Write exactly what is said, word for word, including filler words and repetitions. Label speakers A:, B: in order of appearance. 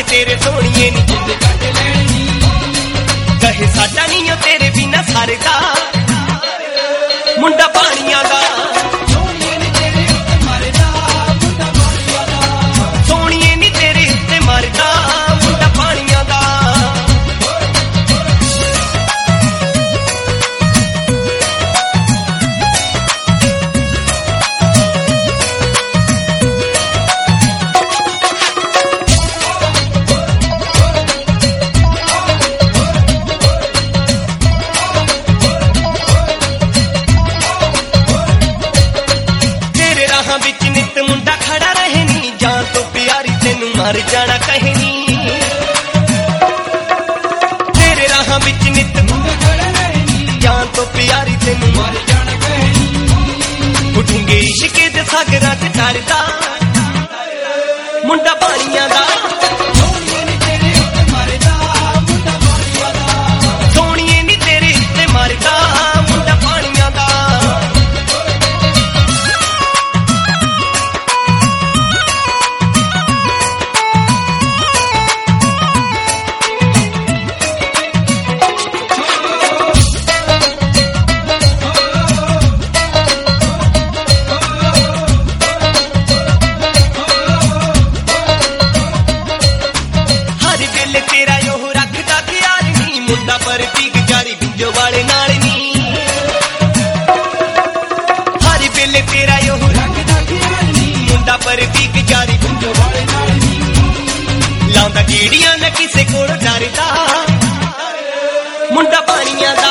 A: तेरे सोनिए नी कहे साडा नी ओ तेरे बिना सरदा मुंडा पानिया दा सोनिए नी तेरे उत्ते मरदा मुंडा पानिया दा बिच नित मुंडा खड़ा रहे नी जान तो प्यारी तेनू मर जाना कहे नी तेरे राह बिच नित मुंडा खड़ा रहे नी जान तो प्यारी तेनू मर जाना कहे नी उठेंगे इश्के दे सागरां च तरदा मुंडा पानियां दा सोनिए नी तेरे उत्ते मरदा मुंडा पानियां दा सोनिए नी तेरे उत्ते मरदा मुंडा पानियां दा तेरा यो रखदा ख्याल नी मुंडा पर पीक जारी बिंजो वाले नाल नी हर वेले तेरा यो रखदा ख्याल नी मुंडा पर पीक जारी बिंजो वाले नाल नी लांदा कीड़ियां न किसे कोल डरदा मुंडा पानियां दा